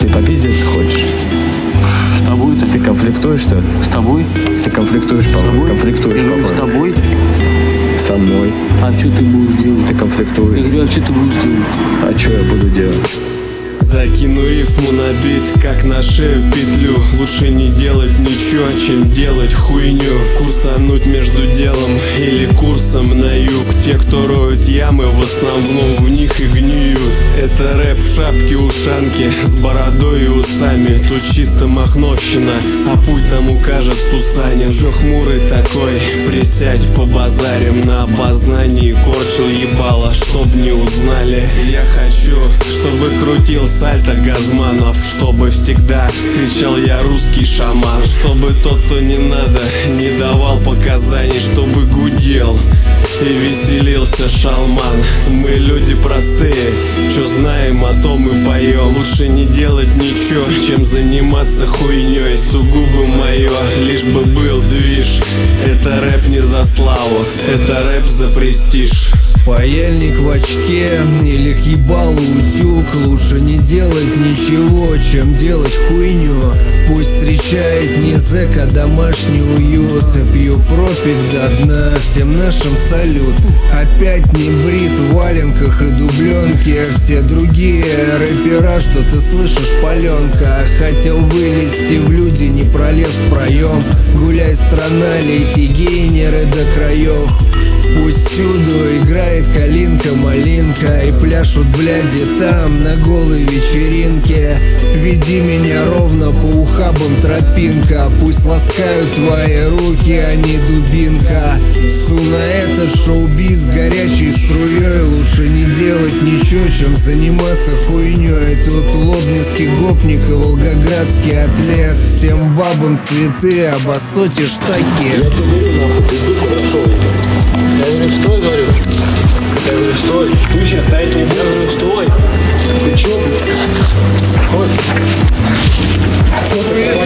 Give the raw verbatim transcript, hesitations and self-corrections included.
Ты попиздиться хочешь? С тобой-то? Ты конфликтуешь, что ли? С тобой? Ты конфликтуешь, С по-моему, тобой? конфликтуешь, Я говорю, с по-моему. тобой? Со мной. А что ты будешь делать? Ты Я конфликтуешь. говорю, а что ты будешь делать? А что я буду делать? Закину рифму на бит, как на шею петлю. Лучше не делать ничего, чем делать хуйню. Курсануть между делом или курсом на юг. Те, кто роют ямы, в основном в них и гниют. Это рэп в шапке-ушанке, с бородой и усами. Тут чисто махновщина, а путь там укажет Сусанин. Жо хмурый такой, присядь по базарям. На обознании корчил ебало, чтоб не узнали. Я хочу, чтобы крутил сальто Газманов, чтобы всегда кричал я русский шаман. Чтобы тот, кто не надо, не давал показаний. Чтобы гудел и веселился шалман. Мы люди простые, чё знаем, о том и поем. Лучше не делать ничего, чем заниматься хуйней. Сугубо мое, лишь бы был движ. Это рэп не за славу, это рэп за престиж. Паяльник в очке или к ебалу утюг. Лучше не делать ничего, чем делать хуйню. Пусть встречает не зэк, а домашний уют. Пью пропик до дна, всем нашим салют. Опять не брит в валенках и дубленке. Все другие рэпера, что ты слышишь, паленка. Хотел вылезти в люди, не пролез в проем. Гуляй, страна, лейте гейнеры до краев. Пусть всюду играет калинка-малинка и пляшут бляди там на голой вечеринке. Веди меня ровно по ухабам тропинка. Пусть ласкают твои руки, а не дубинка. Су на это шоу-биз горячей струей. Лучше не делать ничего, чем заниматься хуйней. Тут лобнинский гопник и волгоградский атлет. Всем бабам цветы, а басоте штаки. Я тебе говорю, нахуй, ты тут хорошо. Я говорю, стой, говорю. Я говорю, стой. Ты сейчас стоять не будешь. Я говорю, стой. Ты чё, блядь? Хочешь?